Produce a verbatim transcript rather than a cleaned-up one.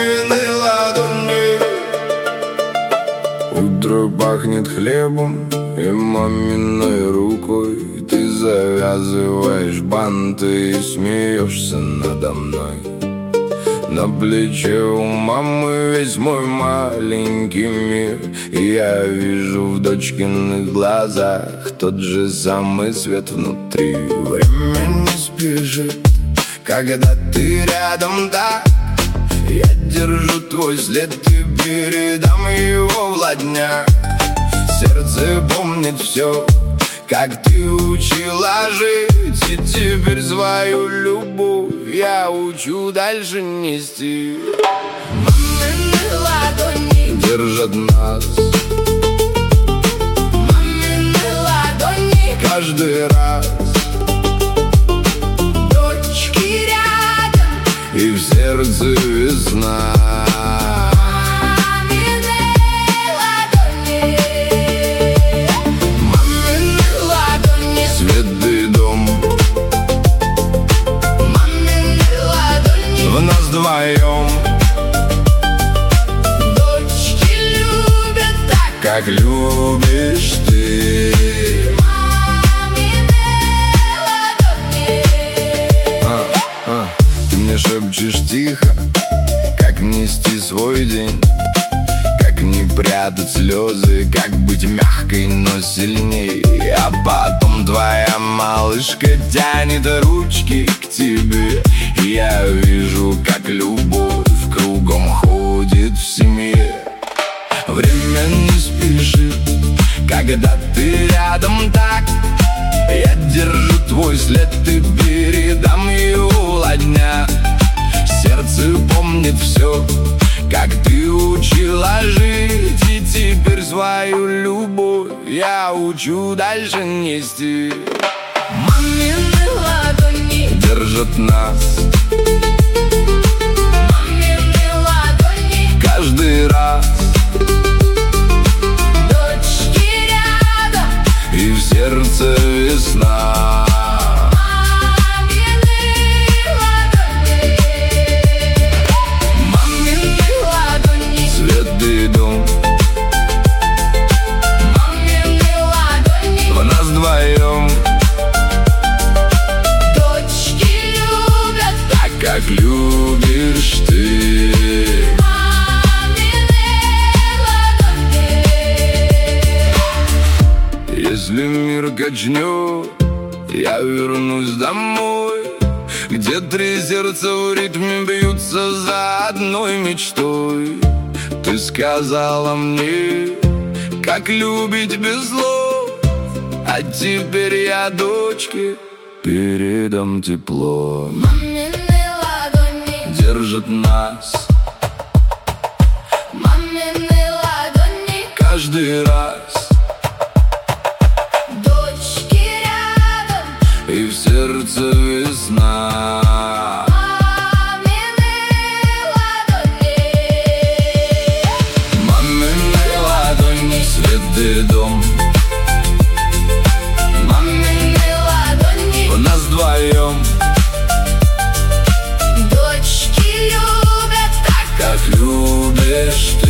мамины ладони. Утро пахнет хлебом и маминой рукой. Ты завязываешь банты и смеешься надо мной. На плече у мамы весь мой маленький мир, и я вижу в дочкиных глазах тот же самый свет внутри. Время не спешит, когда ты рядом так. Я держу твой след и передам его в ладнях. Сердце помнит все, как ты учила жить, и теперь свою любовь я учу дальше нести. Мамины ладони держат нас, мамины ладони каждый раз. Дочки рядом, и в сердце весна. Вдвоем дочки любят так, как любишь ты. Мамины ладони. а, а. Ты мне шепчешь тихо, как нести свой день, как не прятать слезы, как быть мягкой, но сильней. А потом твоя малышка тянет ручки к тебе, и я вижу, как любовь кругом ходит в семье. Время не спешит, когда ты рядом так. Я держу твой след и передам его в ладнях. Сердце помнит все, как ты учила жить, и теперь свою любовь я учу дальше нести. Мамины ладони держат нас, мамины ладони каждый раз. Дочки рядом, и в сердце весна. мамины ладони. Мамины ладони, Свет и дом, мамины ладони. в нас вдвоем, Дочки любят так, как любишь ты. мамины ладони. Если мир качнет, я вернусь домой, где три сердца в ритме бьются за одной мечтой. Ты сказала мне, как любить без слов, а теперь я дочке передам тепло. Мамины ладони, Держат нас мамины ладони. каждый раз, Дочки рядом, и в сердце весна. мамины ладони. Мамины ладони, свет и дом, Мамины ладони, в нас вдвоем, дочки любят так, как любишь ты.